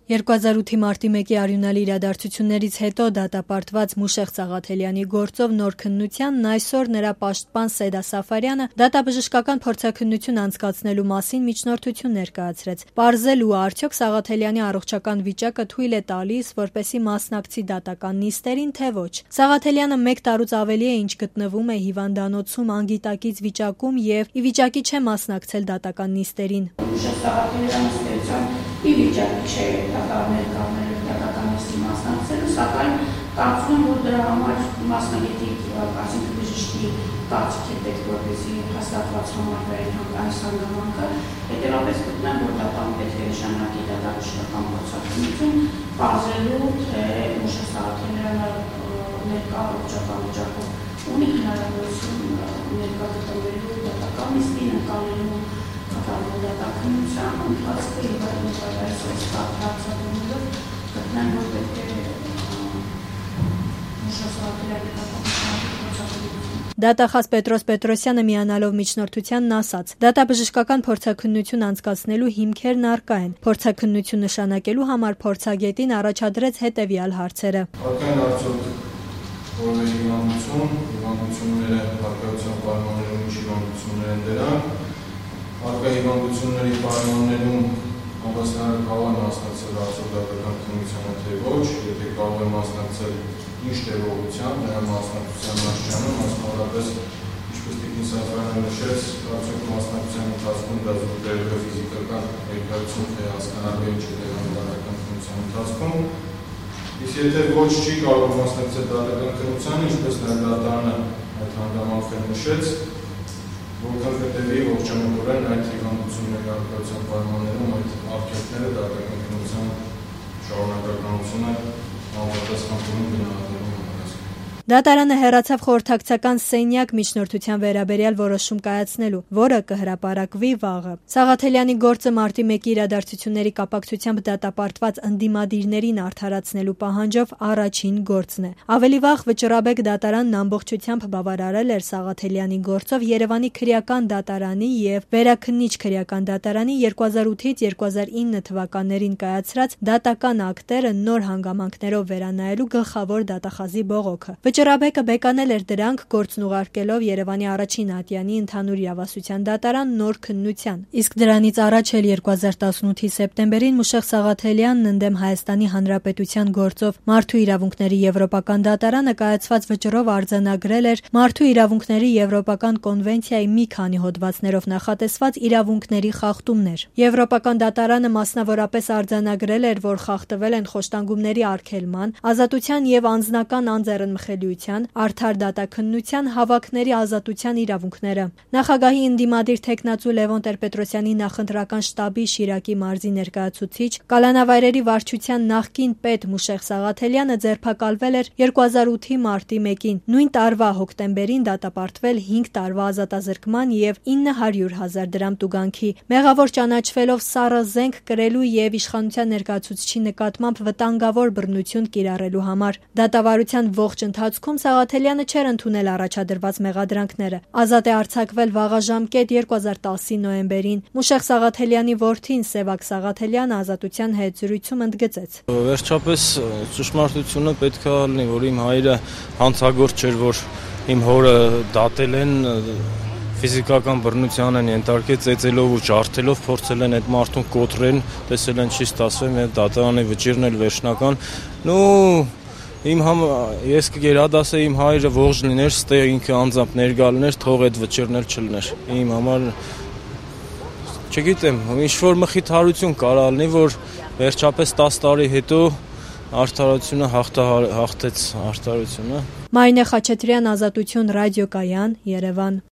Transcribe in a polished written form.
2008-ի մարտի 1-ի արյունալի իրադարձություններից հետո դատապարտված Մուշեղ Սաղաթելյանի գործով նոր քննությանն այսօր նրա պաշտպան Սեդա Սաֆարյանը դատաբժշկական փորձաքննություն անցկացնելու մասին միջնորդություն ներկայացրեց, պարզելու արդյոք Սաղաթելյանի առողջական վիճակը թույլ է տալիս, որպեսզի մասնակցի դատական նիստերին, թե ոչ։ Սաղաթելյանը 1 տարուց ավելի է ինչ գտնվում է հիվանդանոցում անգիտակից վիճակում եւ ի վիճակի չէ մասնակցել դատական նիստերին։ Մուշեղ Սաղաթելյանը ի վիճակի չէ դատական նիստի մասնակցելու, սակայն կարծում եմ, որ դրա համար մասնագետի բժշկի կարծիք է պետք, որպեսզի հաստատված համարվի այս հանգամանքը, հետևաբար գտնեմ, որ դատարանը պետք է նշանակի դատաբժշկական փորձաքննություն, պարզելու, թե Մուշեղ Սաղաթելյանը ներկա առողջական վիճակով ունի հնարավորություն ներկա գտնվելու դատական նիստին, ընկալելու դատաքննության ընթացքը եւ այս հարցադրումով գտնեմ, որ պետք է Մուշեղ Սաղաթելյանի Դատախազ Պետրոս Պետրոսյանը միանալով միջնորդությանն ասաց. դատաբժշկական փորձաքննություն անցկացնելու հիմքերն առկա են։ Փորձաքննություն նշանակելու համար փորձագետին առաջադրեց հետևյալ հարցերը. Արդեն արդյոք որևէ հիվանդությունները հարկայության պայմաններում ինչ հիվանդություններ են դրանք, հարկա հիվանդությունների պայմաններում ամբողջները կարող է մասնակցել արդյոք դատական քննությանը, թե ոչ, եթե կարող է մասնակցել ինչ տևողությամբ, նրա մասնակցության աստիճանը, մասնավորապես ինչպես Տիկին Սաֆարյանը նշեց, արդյոք մասնակցության ընթացքում դա զուգահեռ ֆիզիկական ներկայություն թե հասկանալու ինչ է դերում դատական քննության ընթացքում, իսկ եթե ոչ չի կարող մասնակցել դատական քննությանը, ինչպես նաև դատարանը այդ հանգամանքներ նշեց, որքան կտևի ողջամտորեն այդ հիվանդությունների հարկայության պայմաններում այդ արգելքները դատական քննության շարունակականությունը համապատասխանորեն գնահատելու համար։ Դատարանը հեռացավ խորհրդակցական սենյակ միջնորդության վերաբերյալ որոշում կայացնելու, որը կհրապարակվի վաղը։ Սաղաթելյանի գործը մարտի 1-ի իրադարձությունների կապակցությամբ դատապարտված ընդդիմադիրներին արդարացնելու պահանջով առաջին գործն է։ Ավելի վաղ Վճռաբեկ դատարանն ամբողջությամբ բավարարել էր Սաղաթելյանի գործով Երևանի քրեական դատարանի եւ Վերաքննիչ քրեական դատարանի 2008-ից 2009 թվականներին կայացրած դատական ակտերը նոր հանգամանքներով վերանայելու գլխավոր դատախազի բողոքը։ Վճռաբեկը բեկանել էր դրանք գործն ուղարկելով Երևանի առաջին ատյանի ընդհանուր իրավասության դատարան նոր քննության։ Իսկ դրանից առաջ էլ 2018-ի սեպտեմբերին Մուշեղ Սաղաթելյանն ընդդեմ Հայաստանի Հանրապետության գործով Մարդու իրավունքների եվրոպական դատարանը կայացված վճռով արձանագրել էր Մարդու իրավունքների եվրոպական կոնվենցիայի մի քանի հոդվածներով նախատեսված իրավունքների խախտումներ։ Եվրոպական դատարանը մասնավորապես արձանագրել էր, որ խախտվել են խոշտանգումների արգելման, ազատության եւ անձնական անձեռնմխելիության, արդար դատաքննության, հավաքների ազատության իրավունքները։ Նախագահի ընդդիմադիր թեկնածու Լևոն Տեր-Պետրոսյանի նախընտրական շտաբի Շիրակի մարզի ներկայացուցիչ, Կալանավայրերի վարչության նախկին պետ Մուշեղ Սաղաթելյանը ձերբակալվել էր 2008-ի մարտի 1-ին, նույն տարվա հոկտեմբերին դատապարտվել 5 տարվա ազատազրկման եւ 900,000 դրամ տուգանքի, մեղավոր ճանաչվելով սառը զենք կրելու եւ իշխանության ներկայացուցչի նկատմամբ վտանգավոր բռնություն կիրառելու համար։ Դատավարության ողջ ընթացքում Սաղաթելյանը չէր ընդունել առաջադրված մեղադրանքները։ Ազատ է արձակվել վաղաժամկետ 2010-ի նոյեմբերին։ Մուշեղ Սաղաթելյանի որդին Սևակ Սաղաթելյանը ազատության հետ զրույցում ընդգծեց. Վերջապես ճշմարտությունը պետք է լինի, որ իմ հայրը հանցագործ չէր, որ իմ հորը դատել են, ֆիզիկական բռնության են ենթարկել, ծեծելով ու ջարդելով, փորձել են այդ մարդուն կոտրեն, տեսել են չի ստացվում, այդ դատարանի վճիռն էլ վերջնական։ Ես կգերադասեի իմ հայրը ողջ լիներ, ստե ինքը անձամբ ներկա լիներ, թող այդ վճիռն էլ չլներ։ Իմ համար չգիտեմ, ինչ-որ մխիթարություն կարա լինի, որ վերջապես 10 տարի հետո արդարությունը հաղթեց արդարությունը։ Մարինե Խաչատրյան, Ազատություն ռադիոկայան, Երևան։